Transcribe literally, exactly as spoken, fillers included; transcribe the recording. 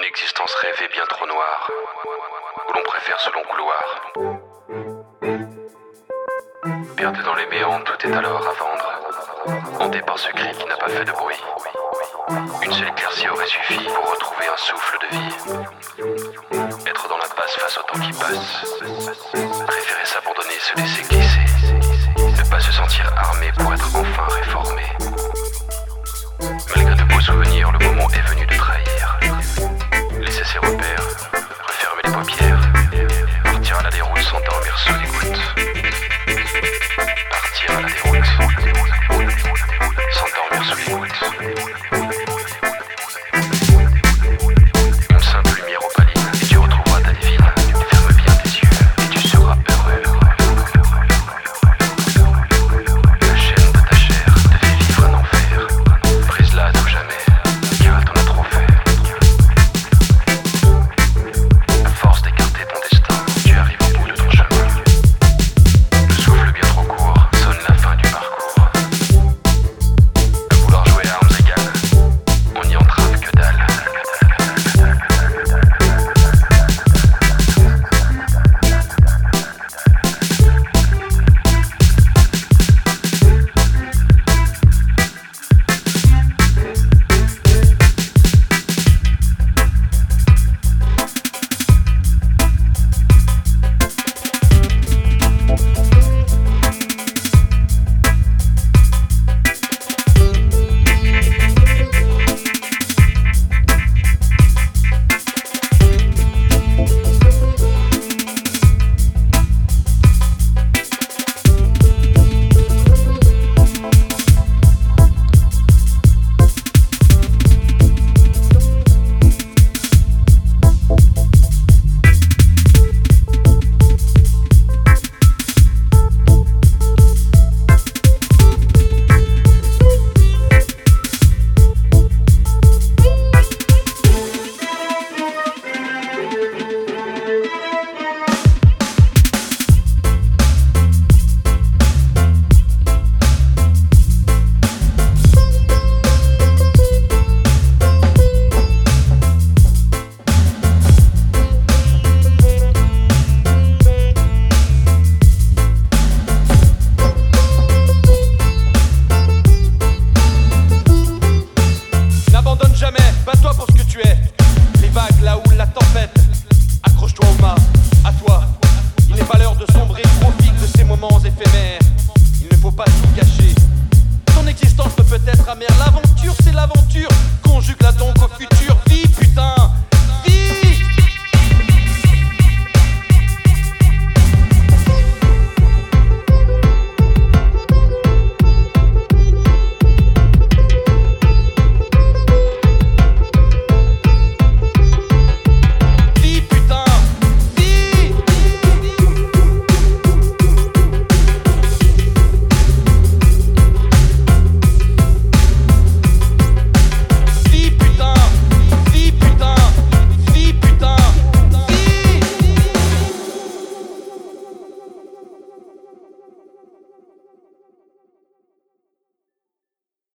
Une existence rêvée bien trop noire, où l'on préfère ce long couloir. Perdu dans les méandres, tout est alors à vendre, hanté par ce cri qui n'a pas fait de bruit. Une seule éclaircie aurait suffi pour retrouver un souffle de vie. Être dans l'impasse face au temps qui passe, préférer s'abandonner, se laisser glisser, ne pas se sentir armé pour être enfin réformé. Malgré de beaux souvenirs, le moment est venu de trahir. Laisser ses repères, refermer les paupières, partir à la déroute, s'endormir sous les gouttes. Partir à la déroute, s'endormir sous les gouttes. Une simple lumière opaline et tu retrouveras ta divine. Ferme bien tes yeux et tu seras heureux. La chaîne de ta chair te fait vivre un enfer. Brise-la à tout jamais, car t'en as trop fait. À force d'écarter ton destin, tu arrives au bout de ton chemin. Le souffle bien trop court sonne la fin du parcours. À vouloir jouer à armes égales, on n'y entrave que dalle. N'abandonne jamais, bats-toi pour ce que tu es.